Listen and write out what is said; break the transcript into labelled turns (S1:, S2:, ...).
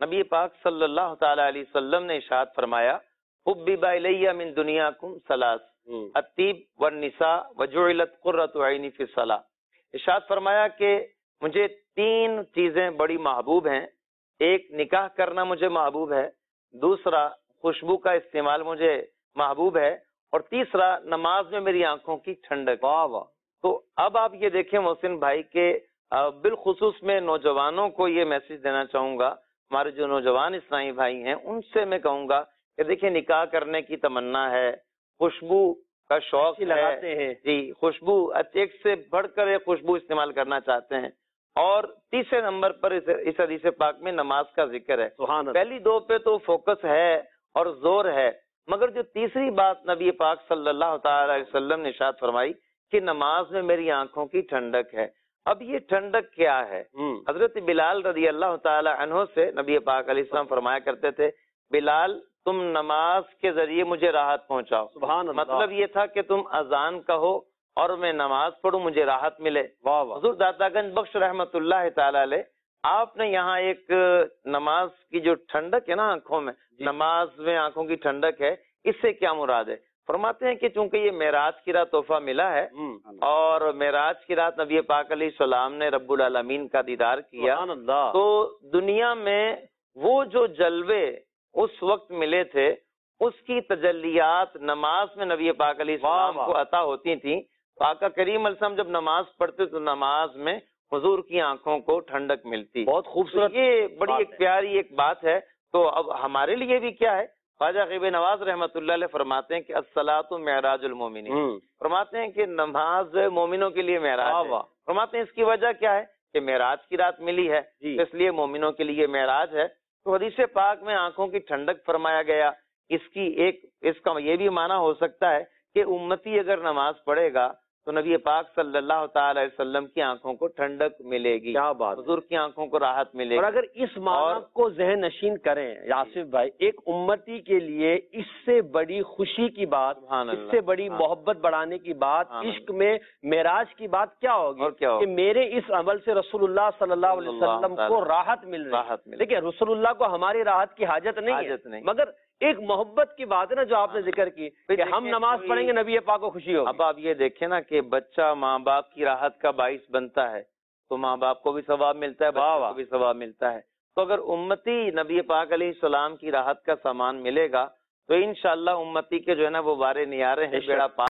S1: نبی پاک صلی اللہ تعالی علیہ وسلم نے ارشاد فرمایا حبب الی من دنیاکم ثلاث الطیب والنساء وجعلت قرۃ عینی فی الصلاۃ. ارشاد فرمایا کہ مجھے 3 چیزیں بڑی محبوب ہیں. ایک نکاح کرنا مجھے محبوب ہے، دوسرا خوشبو کا استعمال مجھے محبوب ہے، اور تیسرا نماز میں میری آنکھوں کی ٹھنڈک. واہ واہ. تو اب آپ یہ دیکھیں محسن بھائی کہ بالخصوص میں نوجوانوں کو یہ میسج دینا چاہوں گا، ہمارے جو نوجوان اسلامی بھائی ہیں ان سے میں کہوں گا کہ دیکھیں نکاح کرنے کی تمنا ہے، خوشبو کا شوق لگاتے ہیں، جی خوشبو ایک سے بڑھ کر ایک خوشبو استعمال کرنا چاہتے ہیں، اور تیسرے نمبر پر اس حدیث پاک میں نماز کا ذکر ہے. پہلی 2 پہ تو فوکس ہے اور زور ہے، مگر جو تیسری بات نبی پاک صلی اللہ تعالی علیہ وسلم نے ارشاد فرمائی کہ نماز میں میری آنکھوں کی ٹھنڈک ہے. اب یہ ٹھنڈک کیا ہے؟ حضرت بلال رضی اللہ تعالی عنہ سے نبی پاک علیہ السلام فرمایا کرتے تھے بلال تم نماز کے ذریعے مجھے راحت پہنچاؤ. سبحان اللہ. مطلب یہ تھا کہ تم اذان کہو اور میں نماز پڑھوں مجھے راحت ملے. حضور داتا گنج بخش رحمت اللہ تعالی علیہ آپ نے یہاں ایک نماز کی جو ٹھنڈک ہے نا آنکھوں میں، نماز میں آنکھوں کی ٹھنڈک ہے، اس سے کیا مراد ہے؟ فرماتے ہیں کہ چونکہ یہ معراج کی رات تحفہ ملا ہے اور معراج کی رات نبی پاک علیہ السلام نے رب العالمین کا دیدار کیا، تو دنیا میں وہ جو جلوے اس وقت ملے تھے اس کی تجلیات نماز میں نبی پاک علیہ السلام کو عطا ہوتی تھیں. آقا کریم علیہ السلام جب نماز پڑھتے تو نماز میں حضور کی آنکھوں کو ٹھنڈک ملتی. بہت خوبصورت، یہ بڑی ایک پیاری ایک بات ہے. تو اب ہمارے لیے بھی کیا ہے، خواجہ غیب نواز رحمت اللہ علیہ فرماتے ہیں کہ الصلاۃ معراج المومنین، فرماتے ہیں کہ نماز مومنوں کے لیے معراج ہے. فرماتے ہیں اس کی وجہ کیا ہے کہ معراج کی رات ملی ہے، اس لیے مومنوں کے لیے معراج ہے. تو حدیث پاک میں آنکھوں کی ٹھنڈک فرمایا گیا. اس کا یہ بھی معنی ہو سکتا ہے کہ امتی اگر نماز پڑھے گا تو نبی پاک صلی اللہ تعالی علیہ وسلم کی آنکھوں کو ٹھنڈک ملے گی. کیا بات، حضور کی آنکھوں کو راحت ملے گی.
S2: اور اگر اس معنی کو ذہن نشین کریں یاسف بھائی، ایک امتی کے لیے اس سے بڑی خوشی کی بات، اس سے بڑی محبت بڑھانے کی بات، عشق میں معراج کی بات کیا ہوگی کہ میرے اس عمل سے رسول اللہ صلی اللہ علیہ وسلم کو راحت مل رہی ہے. دیکھیں رسول اللہ کو ہماری راحت کی حاجت نہیں ہے، مگر ایک محبت کی بات ہے نا جو آپ نے ذکر کی کہ ہم نماز پڑھیں گے نبی پاک کو خوشی ہوگی.
S1: اب آپ یہ دیکھیں نا کہ بچہ ماں باپ کی راحت کا باعث بنتا ہے تو ماں باپ کو بھی ثواب ملتا ہے، بچوں کو بھی ثواب ملتا ہے. تو اگر امتی نبی پاک علیہ السلام کی راحت کا سامان ملے گا تو انشاءاللہ امتی کے جو ہے نا وہ بارے نیارے ہیں، بیڑا پار